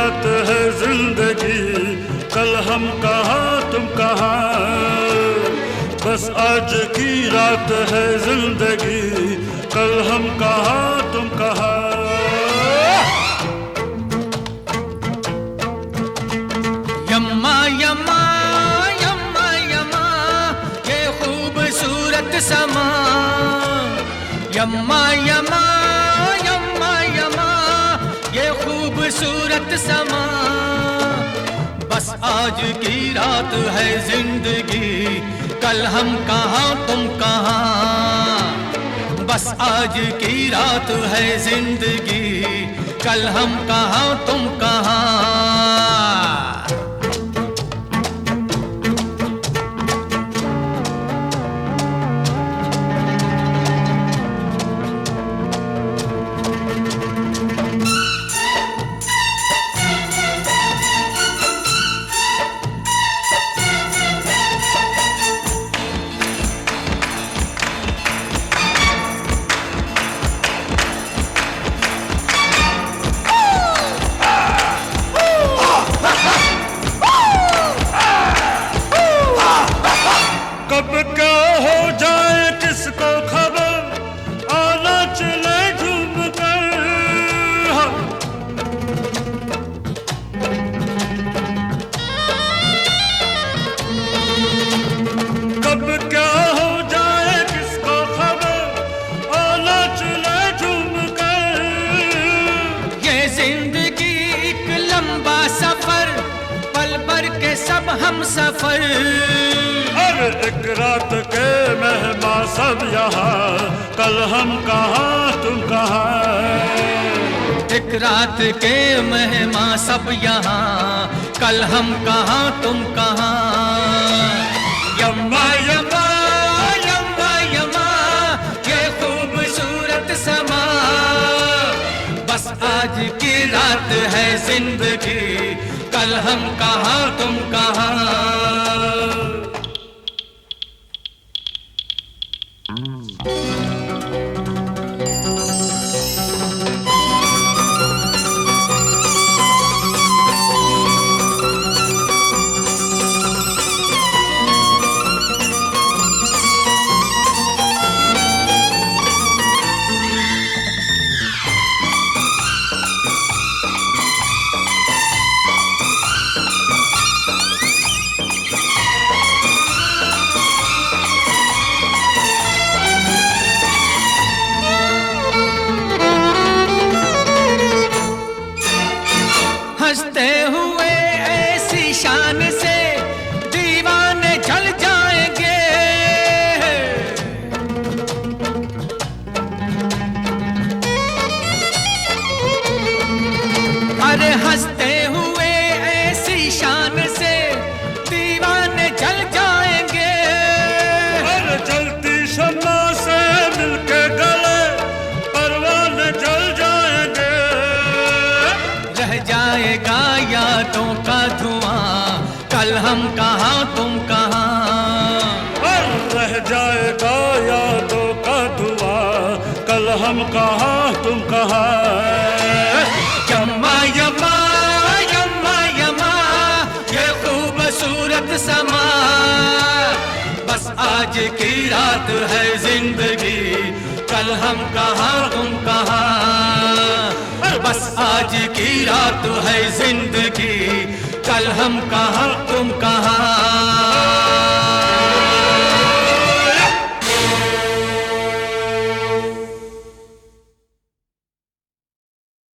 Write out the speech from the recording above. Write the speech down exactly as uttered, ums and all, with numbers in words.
रात है जिंदगी, कल हम कहाँ तुम कहाँ। बस आज की रात है जिंदगी, कल हम कहाँ तुम कहाँ। यम्मा यम्मा यम्मा यम्मा ये खूबसूरत समा। यम्मा यम्मा यम्मा यम्मा ये खूबसूरत समा। बस आज की रात है जिंदगी, कल हम कहाँ तुम कहाँ। बस आज की रात है जिंदगी, कल हम कहाँ तुम कहाँ। कब क्या हो जाए किसको खबर, आना चले झूम कर। कब क्या हो जाए किसको खबर, आना चले झूम कर। ये जिंदगी एक लंबा सफर, पल भर के सब हम सफर। एक रात के मेहमान सब यहाँ, कल हम कहाँ तुम कहाँ। एक रात के मेहमान सब यहाँ, कल हम कहाँ तुम कहाँ। यम्मा यम्मा यम्मा यम्मा ये खूबसूरत समा। बस आज की रात है जिंदगी, कल हम कहाँ तुम कहाँ। हंसते हुए ऐसी शान से दीवाने चल जाएंगे। अरे हंसते हुए ऐसी शान से दीवाने चल जाएंगे। अरे जलती शम्मा से मिलके गले परवाने जल जाएंगे। रह जाएगा यादों का धुआं, कल हम कहाँ तुम कहाँ। रह जाएगा यादों का धुआं, कल हम कहाँ तुम कहाँ। यम्मा यम्मा यम्मा यम्मा ये खूबसूरत समा। बस आज की रात है जिंदगी, कल हम कहाँ तुम कहाँ। बस आज की रात है जिंदगी, कल हम कहाँ तुम कहाँ।